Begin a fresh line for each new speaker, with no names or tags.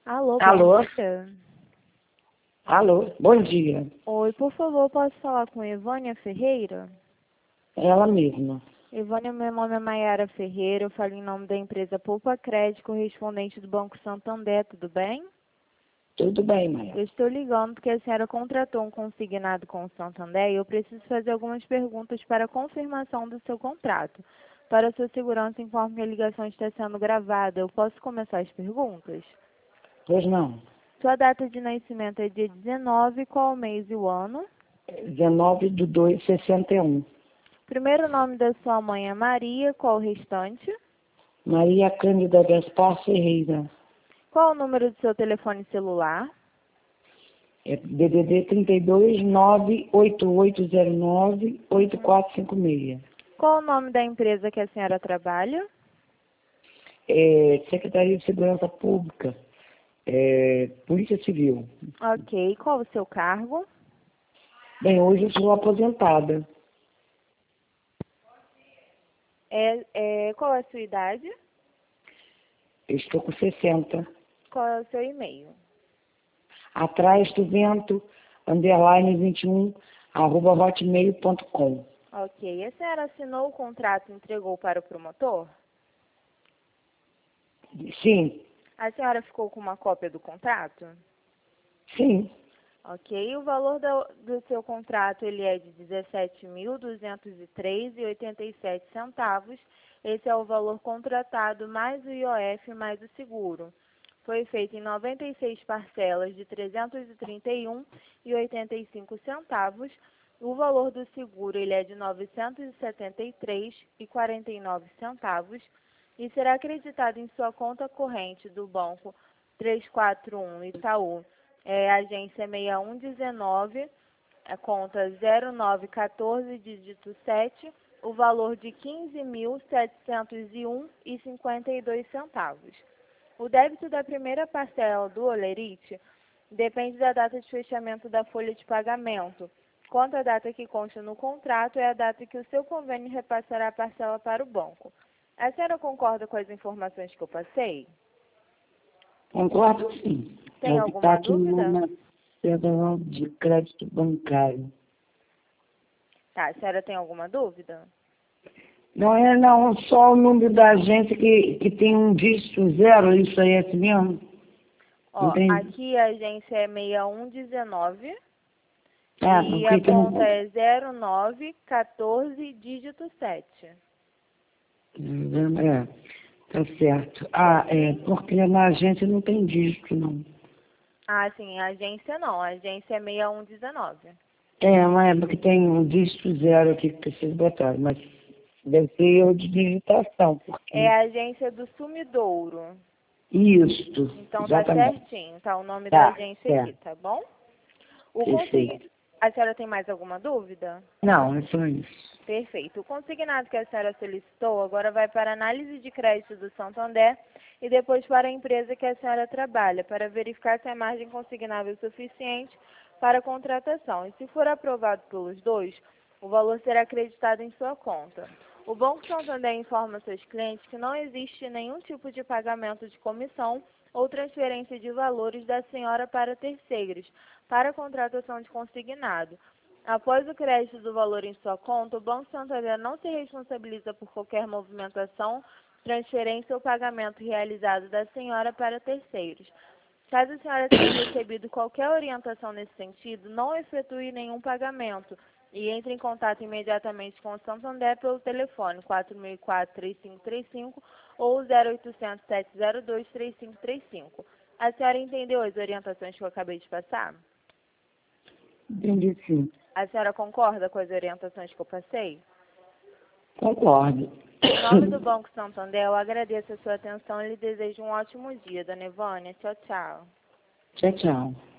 Alô,
Alô?
bom dia.
Alô, bom dia.
Oi, por favor, posso falar com Evânia Ferreira?
Ela mesma.
Evânia, meu nome é Maiara Ferreira, eu falo em nome da empresa Poupa Crédito, correspondente do Banco Santander, tudo bem?
Tudo bem, Maia?
Eu estou ligando porque a senhora contratou um consignado com o Santander e eu preciso fazer algumas perguntas para confirmação do seu contrato. Para sua segurança, informo que a ligação está sendo gravada. Eu posso começar as perguntas?
Pois não.
Sua data de nascimento é dia 19, qual o mês e o ano?
19/2/61.
Primeiro nome da sua mãe é Maria, qual o restante?
Maria Cândida Gaspar Ferreira.
Qual o número do seu telefone celular?
É DDD 32 98809 8456.
Qual o nome da empresa que a senhora trabalha?
Secretaria de Segurança Pública. Polícia Civil.
Ok, qual o seu cargo?
Bem, hoje eu sou aposentada.
Qual é a sua idade?
Eu estou com 60.
Qual é o seu e-mail?
Atrás do vento, _21, @hotmail.com.
Ok, a senhora assinou o contrato e entregou para o promotor?
Sim,
A senhora ficou com uma cópia do contrato?
sim.
Ok, o valor do seu contrato ele é de R$ 17.203,87. Esse é o valor contratado mais o IOF mais o seguro. Foi feito em 96 parcelas de R$ 331,85. O valor do seguro ele é de R$ 973,49 e será acreditado em sua conta corrente do banco 341 Itaú. Agência 6119, conta 0914, dígito 7, o valor de R$ 15.701,52. O débito da primeira parcela do Olerite depende da data de fechamento da folha de pagamento. Quanto à data que consta no contrato, é a data que o seu convênio repassará a parcela para o banco. A senhora concorda com as informações que eu passei?
Concordo, sim.
Tem
É o que está
alguma
aqui
dúvida?
na Federal de Crédito Bancário.
Tá, a senhora tem alguma dúvida?
Não, só o número da agência que tem um dígito zero, isso aí é assim mesmo?
Ó,
Entendi.
aqui a agência é 6119
Não
e a
clica
conta
no...
é 0914, dígito 7.
Tá certo. Porque na agência não tem dígito, não.
Ah, sim, a agência não, a agência é 6119.
Mas é porque tem um dígito zero aqui que precisa botar, mas deve ser erro de digitação,
É
porque...
a agência do Sumidouro.
Isto,
Então tá
exatamente.
certinho, tá o nome da
Tá,
agência aqui,
certo.
tá bom?
Perfeito.
A senhora tem mais alguma dúvida?
Não, é só isso.
Perfeito. O consignado que a senhora solicitou agora vai para análise de crédito do Santander e depois para a empresa que a senhora trabalha, para verificar se a margem consignável é suficiente para a contratação. E se for aprovado pelos dois, o valor será acreditado em sua conta. O Banco Santander informa seus clientes que não existe nenhum tipo de pagamento de comissão ou transferência de valores da senhora para terceiros, para a contratação de consignado. Após o crédito do valor em sua conta, o Banco Santander não se responsabiliza por qualquer movimentação, transferência ou pagamento realizado da senhora para terceiros. Caso a senhora tenha recebido qualquer orientação nesse sentido, não efetue nenhum pagamento e entre em contato imediatamente com o Santander pelo telefone 4004-3535 ou 0800 702 3535. A senhora entendeu as orientações que eu acabei de passar?
Entendi, sim.
A senhora concorda com as orientações que eu passei?
Concordo.
Em nome do Banco Santander, eu agradeço a sua atenção e lhe desejo um ótimo dia, dona Ivânia. Tchau, tchau.
Tchau, tchau.